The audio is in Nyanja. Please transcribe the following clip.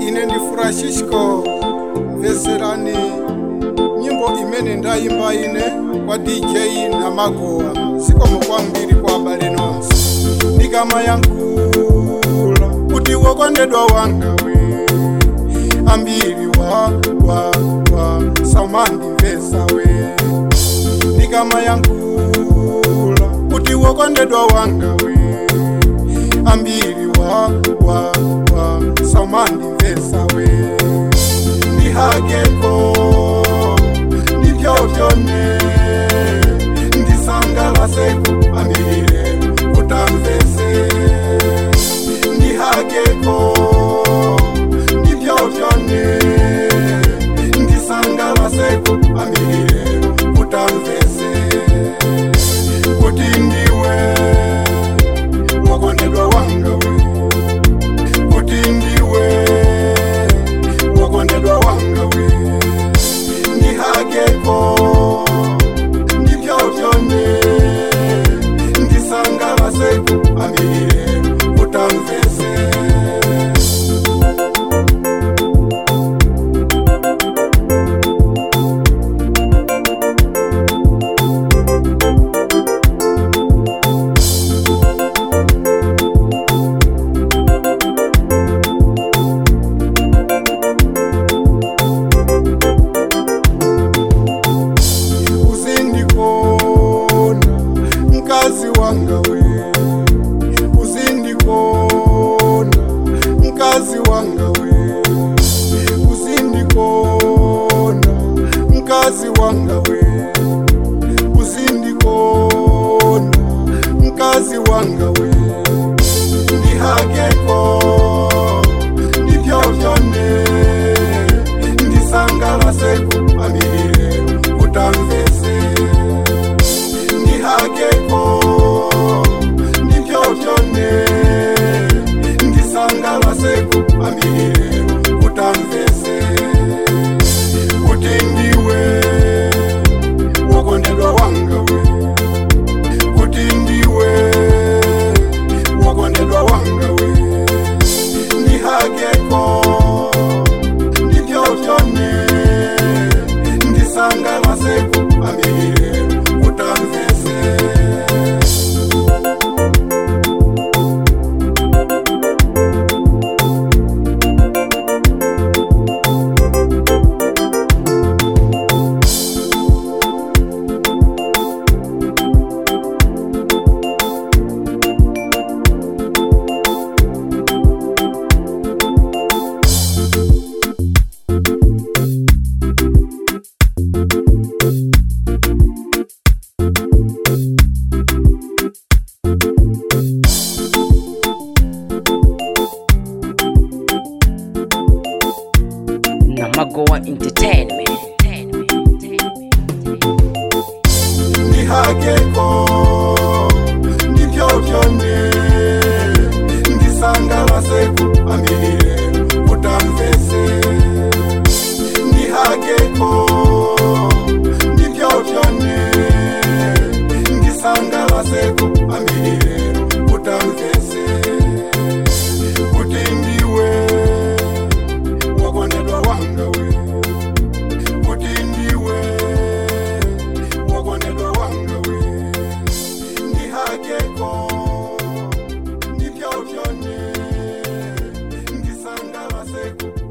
ine ndi Francisco Veserani, nyimbo imene ndayimba ine kwa DJ na Magowa. Zikomo kwambiri kwa abale nonse. Ndikamayankhula kuti wokondedwa wanga we, ambiri wa saumandimvesa we. Ndikamayankhula kuti wokondedwa wanga we, ambiri wa saumandimvesa we. Ndihageko ndivyovyone ndisangalaseko ambire kutamvese. Ndihageko ndivyovyone ndisangalaseko ambire kutamvese. Kuti ndiwe wokondedwa wanga we, kuti ndiwe wokondedwa wanga we. Ndihageko ndivyovyone ndisangalaseko ambire kutamvese. Mkazi wanga we, uzindikona mkazi wanga we, uzindikona mkazi wanga we, uzindikona mkazi wanga we. Ndihageko ndivyovyone ndisangalaseko ambire kutamvese. Ndihageko ndivyovyone ndisangalaseko ambire kutamvese. Kuti ndiwe wokondedwa wanga we, kuti ndiwe wokondedwa wanga we. Ndihageko ndivyovyone ndisangalaseko ambire kutamvese. Magowa Entertainment. Ndihageko ndivyovyone ndisangalaseko ambire kutamvese. Ndihageko ndivyovyone ndisangalaseko ambire kutamvese. Kuti ndiwe wokondedwa wanga we, kuti ndiwe wokondedwa wanga we. Ndihageko ndivyovyone ndisangalaseko